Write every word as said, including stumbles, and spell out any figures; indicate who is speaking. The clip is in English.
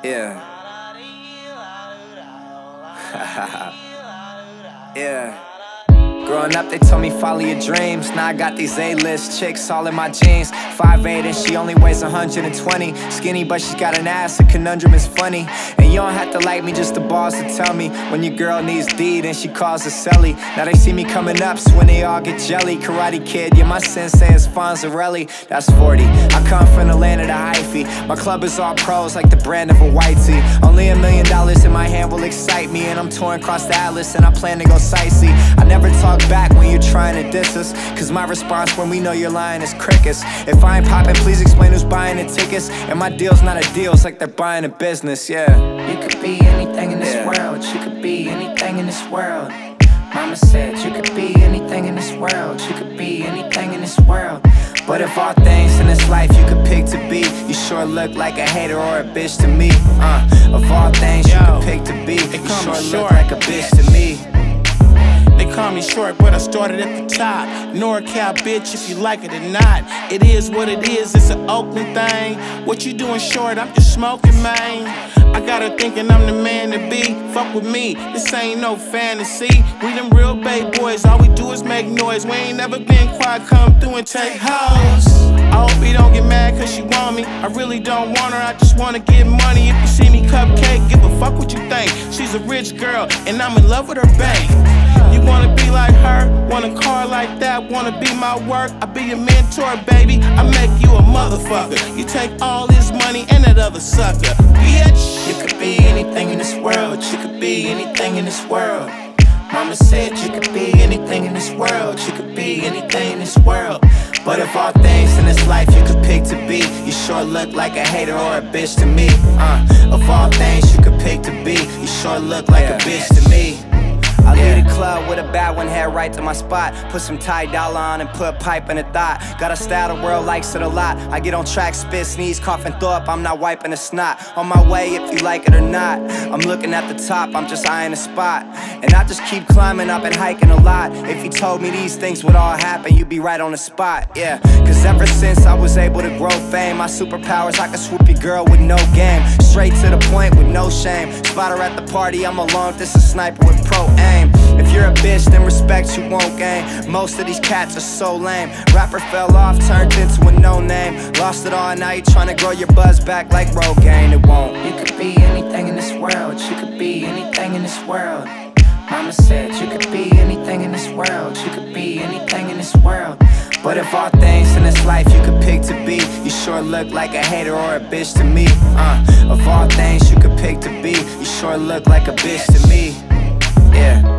Speaker 1: Yeah. Yeah. Growing up, they told me follow your dreams. Now I got these A-list chicks all in my jeans. five eight and she only weighs one hundred twenty. Skinny, but she's got an ass, the conundrum is funny. And you don't have to like me, just the balls to tell me when your girl needs D, then she calls her Selly. Now they see me coming up, so when they all get jelly. Karate Kid, yeah, my sensei is Fonzarelli. That's forty. I come from the land of the hyphy. My club is all pros, like the brand of a white tee. Only a million dollars in my hand will excite me, and I'm touring across the atlas, and I plan to go sightsee. I never talk back when you're trying to diss us, cause my response when we know you're lying is crickets. If I ain't poppin', please explain who's buying the tickets. And my deal's not a deal, it's like they're buying a business, yeah.
Speaker 2: You could be anything in this
Speaker 1: Yeah.
Speaker 2: world. You could be anything in this world. Mama said you could be anything in this world. You could be anything in this world.
Speaker 1: But if all things in this life you could pick to be, you sure look like a hater or a bitch to me. Uh, of all things you could pick to be, you
Speaker 3: call me
Speaker 1: sure
Speaker 3: short.
Speaker 1: look like a bitch to me.
Speaker 3: They call me short, but I started at the top. NorCal, bitch, if you like it or not. It is what it is, it's an Oakland thing. What you doing short, I'm just smoking, man. I got her thinking I'm the man to be. Fuck with me, this ain't no fantasy. We them real Bay boys, all we do is make noise. We ain't never been quiet, come through and take hoes. I hope you don't get mad cause she want me. I really don't want her, I just wanna get money. If you see me cupcake, give a fuck what you think. She's a rich girl, and I'm in love with her bank. You wanna be like her, want a car like that, wanna be my work, I be your mentor, baby, I make you a motherfucker. You take all this money and that other sucker, bitch.
Speaker 2: You could be anything in this world. You could be anything in this world. Mama said you could be anything in this world. You could be anything in this world.
Speaker 1: But if all things in this life you could pick to be, you sure look like a hater or a bitch to me. Uh, of all things you could pick to be, you sure look like a bitch to me. I leave the club with a bad one, head right to my spot. Put some Ty Dolla on and put pipe in the thought. Got a style the world likes it a lot. I get on track, spit, sneeze, cough and throw up. I'm not wiping the snot. On my way if you like it or not. I'm looking at the top, I'm just eyeing the spot. And I just keep climbing up and hiking a lot. If you told me these things would all happen, you'd be right on the spot, yeah. Cause ever since I was able to grow fame, my superpowers, I can swoop your girl with no game. Straight to the point with no shame. Spot her at the party, I'm alone, this is sniper with pro aim. If you're a bitch, then respect you won't gain. Most of these cats are so lame. Rapper fell off, turned into a no-name. Lost it all, now you tryna grow your buzz back like Rogaine. It won't.
Speaker 2: You could be anything in this world. You could be anything in this world. Mama said you could be anything in this world. You could be anything in this world.
Speaker 1: But if all things in this life you could pick to be, you sure look like a hater or a bitch to me. Uh, of all things you could pick to be, you sure look like a bitch to me. Yeah.